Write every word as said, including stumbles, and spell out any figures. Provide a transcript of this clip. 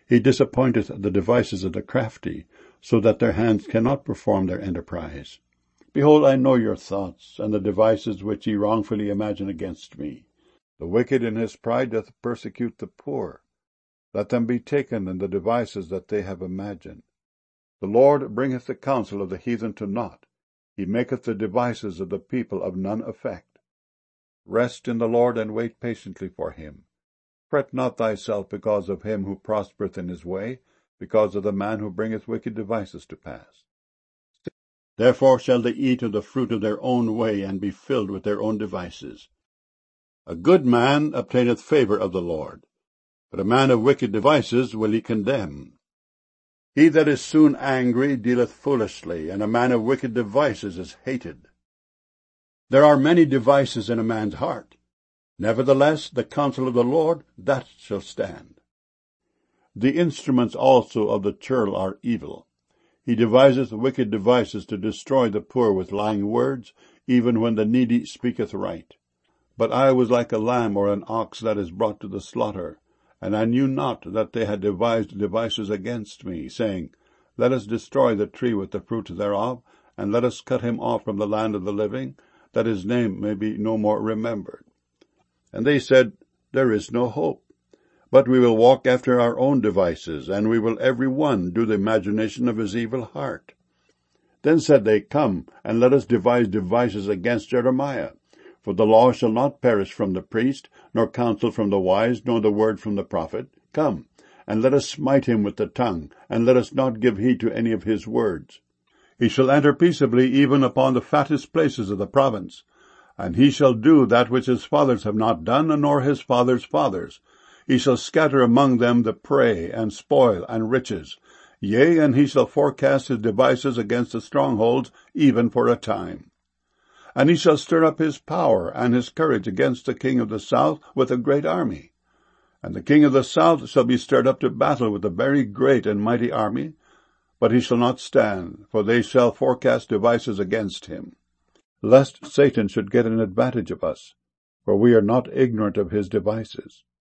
He disappointeth the devices of the crafty, so that their hands cannot perform their enterprise. Behold, I know your thoughts, and the devices which ye wrongfully imagine against me. The wicked in his pride doth persecute the poor. Let them be taken in the devices that they have imagined. The Lord bringeth the counsel of the heathen to naught. He maketh the devices of the people of none effect. Rest in the Lord, and wait patiently for him. Fret not thyself because of him who prospereth in his way, because of the man who bringeth wicked devices to pass. Therefore shall they eat of the fruit of their own way, and be filled with their own devices. A good man obtaineth favour of the Lord, but a man of wicked devices will he condemn. He that is soon angry dealeth foolishly, and a man of wicked devices is hated. There are many devices in a man's heart. Nevertheless, the counsel of the Lord, that shall stand. The instruments also of the churl are evil. He deviseth wicked devices to destroy the poor with lying words, even when the needy speaketh right. But I was like a lamb or an ox that is brought to the slaughter, and I knew not that they had devised devices against me, saying, Let us destroy the tree with the fruit thereof, and let us cut him off from the land of the living, that his name may be no more remembered. And they said, There is no hope. But we will walk after our own devices, and we will every one do the imagination of his evil heart. Then said they, Come, and let us devise devices against Jeremiah. For the law shall not perish from the priest, nor counsel from the wise, nor the word from the prophet. Come, and let us smite him with the tongue, and let us not give heed to any of his words. He shall enter peaceably even upon the fattest places of the province. And he shall do that which his fathers have not done, nor his fathers' fathers. He shall scatter among them the prey, and spoil, and riches. Yea, and he shall forecast his devices against the strongholds, even for a time. And he shall stir up his power and his courage against the king of the south with a great army. And the king of the south shall be stirred up to battle with a very great and mighty army, but he shall not stand, for they shall forecast devices against him. Lest Satan should get an advantage of us, for we are not ignorant of his devices.